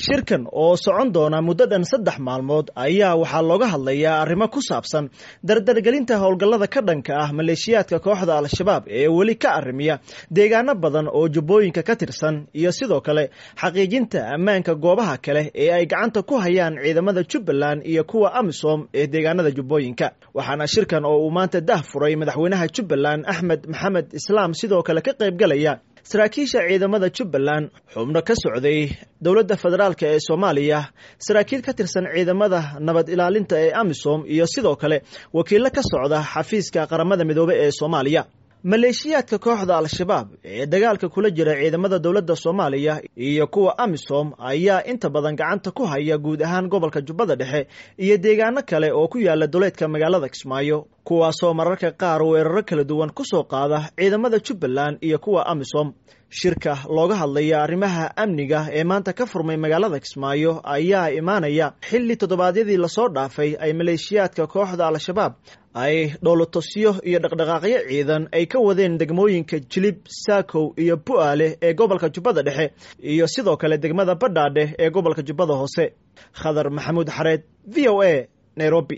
shirkan oo socon doona muddo dhan 3 maalmood ayaa waxaa looga hadlayaa arrimo ku saabsan dardargelinta howlgallada ka dhanka ah maleeshiyaadka kooxda al-shabaab ee weli ka arrimiya deegaano badan oo jubbooyinka ka tirsan iyo sidoo kale xaqiijinta ammaanka goobaha kale ee ay gacanta ku hayaan ciidamada Jubbaland iyo kuwa AMISOM ee deegaanada jubbooyinka waxaana shirkan oo uu maanta furay madaxweynaha Jubbaland Axmed Maxamed Islaam sidoo kale ka qayb galaya saraakiisha ciidamada Jubbaland xubno ka socday dawladda federaalka ee Soomaaliya saraakiil ka tirsan ciidamada nabad ilaalinta ee AMISOM iyo sidoo kale wakiillo ka socda xafiiska qaramada midoobay ee Soomaaliya maleeshiyaadka kooxda al-shabaab ee dagaalka kula jira ciidamada dawladda Soomaaliya iyo kuwa AMISOM ayaa inta badan gacanta ku haya guud ahaan gobolka Jubbada Dhexe iyo deegaano kale oo ku yaala duleedka magaalada Kismaayo kuwaasoo mararka qaar weeraro kala duwan ku soo qaada ciidamada Jubbaland iyo kuwa AMISOM shirka looga hadlaya arrimaha amniga ee maanta ka furmay magaalada Kismaayo ayaa imaanaya xilli toddobaadyadii la soo dhaafay ay maleeshiyaadka kooxda al-shabaab ay dhoolotosyo iyo dhaqdhaqaaqyo ciidan ay ka wadeen degmooyinka Jilib, Saakow iyo Bu'aale ee gobolka Jubbada Dhexe iyo sidoo kale degmada Badhaadhe ee gobolka Jubbada Hoose. Khadar Maxamuud Xareed, VOA, Nairobi.